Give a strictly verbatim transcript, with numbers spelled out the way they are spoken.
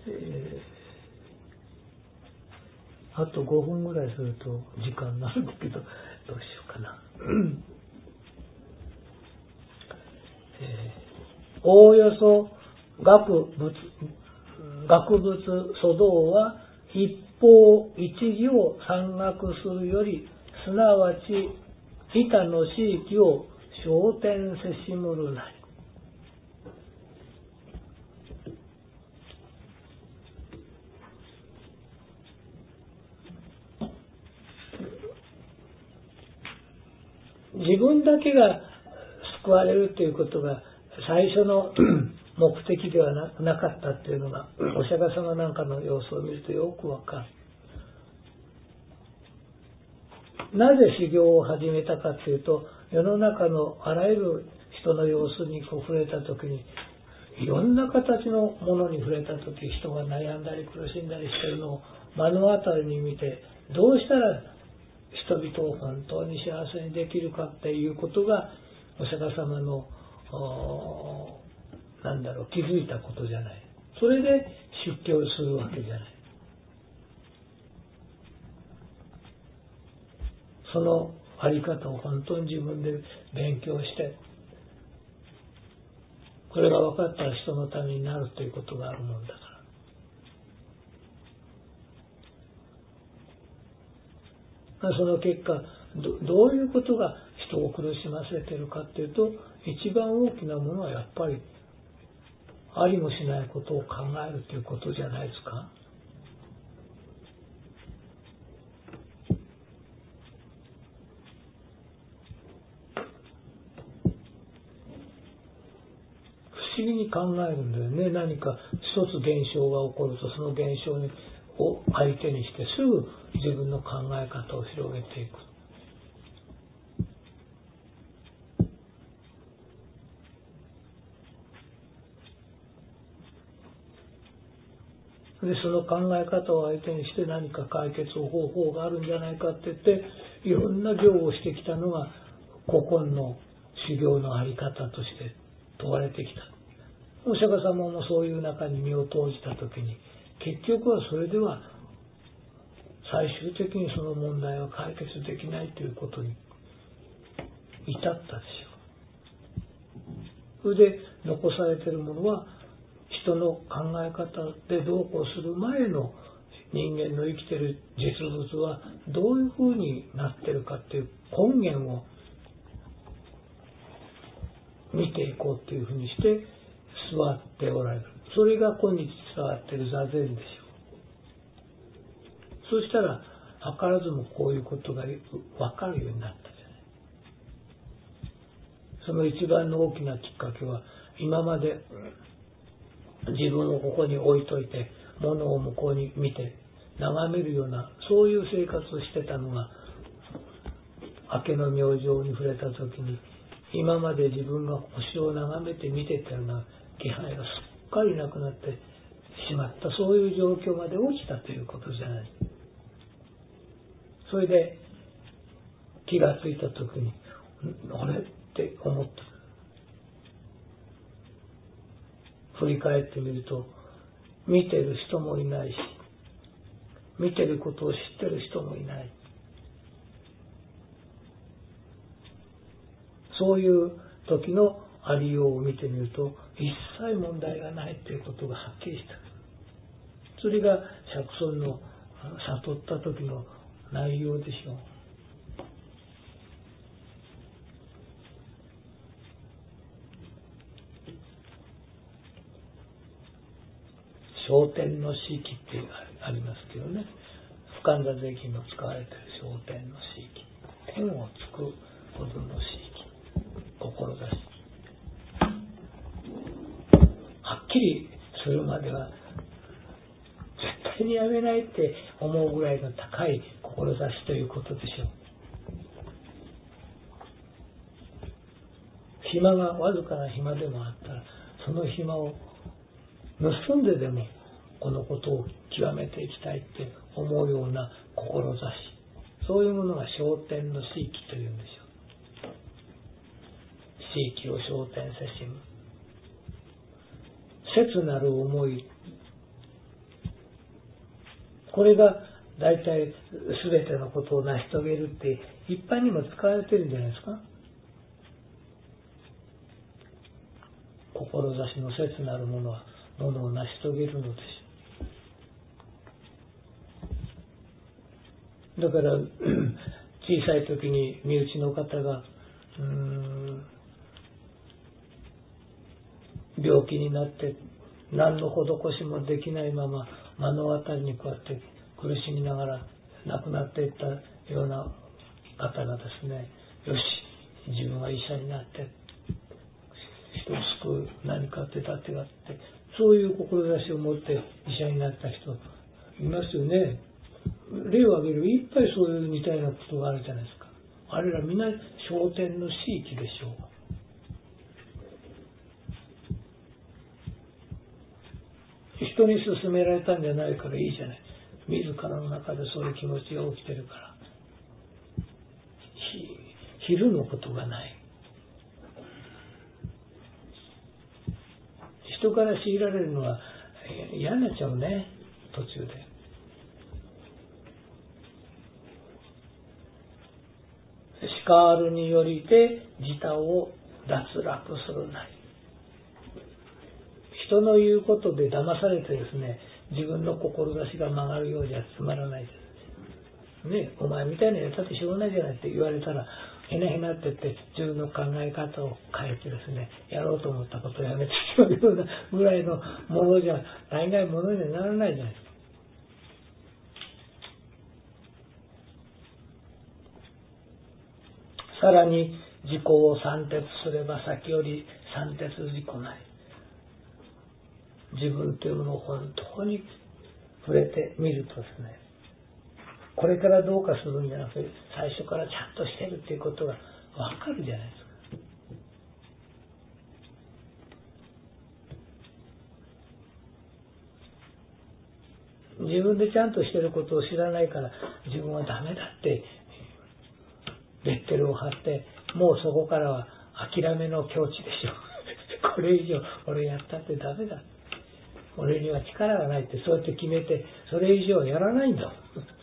えー、あとごふんぐらいすると時間になるんだけど、どうしようかな。えー、おおよそ学物学物粗道は一方一義を山岳するより、すなわち板の地域を昇天せしむるなり。自分だけが救われるということが最初の目的では な, なかったっていうのが、お釈迦様なんかの様子を見るとよくわかる。なぜ修行を始めたかというと、世の中のあらゆる人の様子にこう触れたときに、いろんな形のものに触れたとき、人が悩んだり苦しんだりしているのを目の当たりに見て、どうしたら人々を本当に幸せにできるかっていうことが、お釈迦様のなんだろう気づいたことじゃない。それで出家をするわけじゃない。そのあり方を本当に自分で勉強して、これが分かったら人のためになるということがあるもんだから。その結果 ど, どういうことが人を苦しませているかというと、一番大きなものはやっぱりありもしないことを考えるということじゃないですか。不思議に考えるんだよね。何か一つ現象が起こると、その現象を相手にしてすぐ自分の考え方を広げていく。でその考え方を相手にして何か解決方法があるんじゃないかって言って、いろんな行をしてきたのが古今の修行のあり方として問われてきた。お釈迦様もそういう中に身を投じたときに、結局はそれでは最終的にその問題は解決できないということに至ったでしょう。それで残されているものは、人の考え方でどうこうする前の人間の生きている実物はどういうふうになっているかっていう根源を見ていこうというふうにして座っておられる。それが今日伝わっている座禅でしょう。そしたら図らずもこういうことが分かるようになったじゃない。その一番の大きなきっかけは、今まで自分をここに置いといて物を向こうに見て眺めるような、そういう生活をしてたのが、明けの明星に触れた時に、今まで自分が星を眺めて見てたような気配がすっかりなくなってしまった、そういう状況まで落ちたということじゃない。それで気がついた時に、あれって思った。振り返ってみると、見てる人もいないし、見てることを知ってる人もいない。そういう時のありようを見てみると、一切問題がないということがはっきりした。それが釈尊の悟った時の内容でしょう。昇天の四季ってありますけどね、不完座税金の使われている昇天の四季、天をつくほどの四季、志、はっきりするまでは絶対にやめないって思うぐらいの高い志ということでしょう。暇がわずかな暇でもあったら、その暇を盗んででもこのことを極めていきたいって思うような志、そういうものが昇天の四季というんでしょう。四季を昇天せしむ、切なる思いこれが大体全てのことを成し遂げるって一般にも使われてるんじゃないですか。志の切なるものはものを成し遂げるのでしょう。だから小さい時に身内の方がうーん病気になって何の施しもできないまま目の当たりにこうやって苦しみながら亡くなっていったような方がですね、よし自分は医者になって人を救う何か手立てがあって、そういう志を持って医者になった人いますよね。例を挙げるいっぱいそういう似たようなことがあるじゃないですか。あれら皆昇天の士気でしょう。人に勧められたんじゃないからいいじゃない。自らの中でそういう気持ちが起きてるから。昼のことがない。人から強いられるのは嫌になっちゃうね、途中で。しかるによりて自他を脱落するなり。人の言うことで騙されてですね、自分の志が曲がるようじゃつまらないです。ね、お前みたいなやつだってしょうがないじゃないって言われたら、へなへなって言って自分の考え方を変えてですね、やろうと思ったことをやめてしまうようなぐらいのものじゃ、大概ものにはならないじゃないですか。さらに自己を三徹すれば先より三徹自己なり。自分というものを本当に触れてみるとですね、これからどうかするんじゃなくて、最初からちゃんとしてるっていうことがわかるじゃないですか。自分でちゃんとしてることを知らないから自分はダメだってレッテルを貼って、もうそこからは諦めの境地でしょこれ以上俺やったってダメだ、俺には力がないってそうやって決めて、それ以上やらないんだ